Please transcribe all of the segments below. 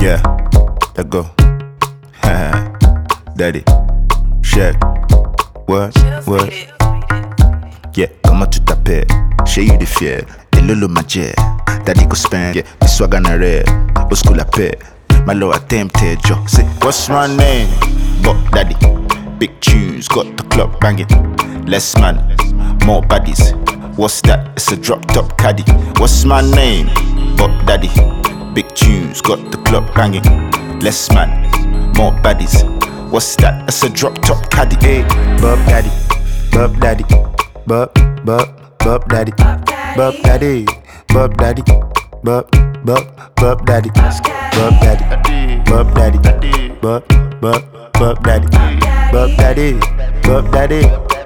Yeah, let go. Daddy, check. What? Yeah, comment tu t'appelles? J'ai eu des fiers, et lolo ma jet. Daddy go spend, yeah, this swag on a red. Au school la paix, my low attempted, yo. Say, what's my name? But daddy, big tunes, got the club banging. Less man, more baddies. What's that? It's a drop top caddy. What's my name? But daddy, big tunes, got the club banging. Less man, more baddies. What's that? It's a drop top caddy. Hey, Bob daddy, Bob daddy, Bob daddy, Bob daddy, Bob daddy, Bob daddy, Bob daddy, Bob daddy, Bob daddy, Bob daddy, Bob daddy,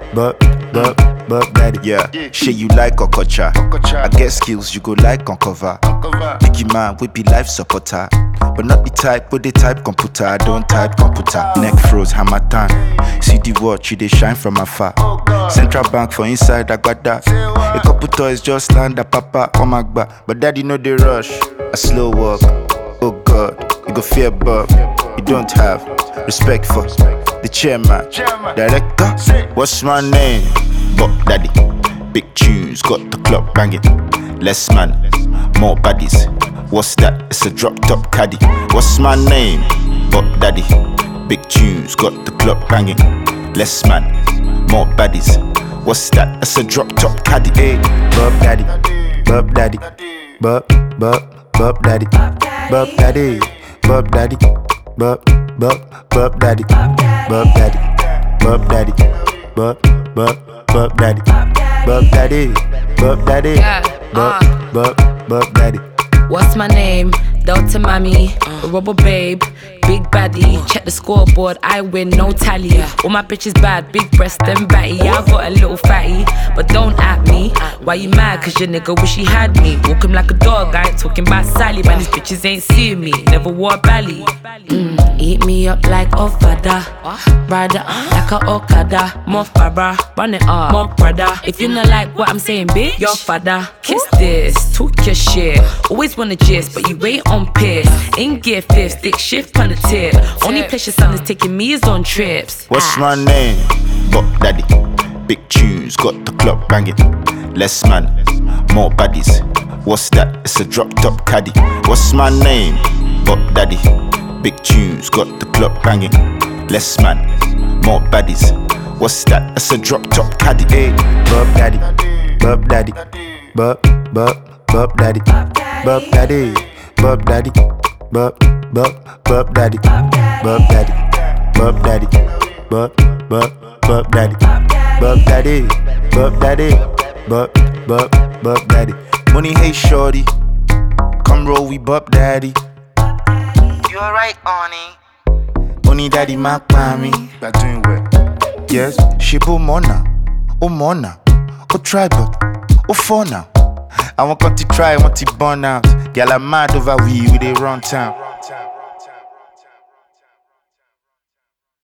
Bob daddy. Yeah, shit you like Okocha. I get skills you go like on cover. Biggie man we be life supporter, but not the type with the type computer. I don't type computer. Neck froze, hammer time. See the watch, you they shine from afar. Central Bank for inside, I got that. A couple toys just land a papa on my back. But daddy know the rush, a slow walk. Oh God, you go fear Bob. You don't have respect for the chairman, director. What's my name? But daddy, big tunes, got the club banging. Less man, more baddies. What's that? It's a drop top caddy. What's my name? But daddy, big tunes, got the club banging. Less man, more baddies. What's that? It's a drop top caddy. Hey, Bob daddy, Bob daddy, Bob daddy, Bob daddy, Bob daddy, Bob daddy, Bob daddy, Bob daddy, Bob daddy, Bob daddy, Bob daddy, Bob daddy. What's my name? Delta Mami, Rubber Babe, Big Baddie. Check the scoreboard, I win, no tally. All my bitches bad, big breast and batty. Yeah, I got a little fatty, but don't at me. Why you mad? Cause your nigga wish he had me. Walk him like a dog, I ain't talking about Sally. Man, these bitches ain't seeing me, never wore a belly. Eat me up like Ofada, rider like a Okada. More Farah, run it up, more brother. If you not like what I'm saying, bitch, your father. Kiss this, talk your shit. Always wanna gist, but you ain't on piss. In gear fifth, stick shift on the tip. Only place your son is taking me is on trips. What's my name? But daddy, big tunes, got the club banging. Less man, more baddies. What's that? It's a drop top caddy. What's my name? But daddy, big tunes, got the club banging. Less man, more baddies. What's that? It's a drop top caddy. Hey, Bob daddy, Bob daddy, Bob daddy, Bob daddy, Bob daddy, Bob daddy, Bob daddy, Bob daddy, Bob daddy, Bob daddy, Bob daddy, Bob daddy. Money, hey shorty, come roll we Bob daddy. You alright, Oni? Money daddy, my mommy. You're doing well. Yes, she bo mona, oh tribal, oh for now. I want to try, want to burn out. Girl, I'm mad over we dey run town.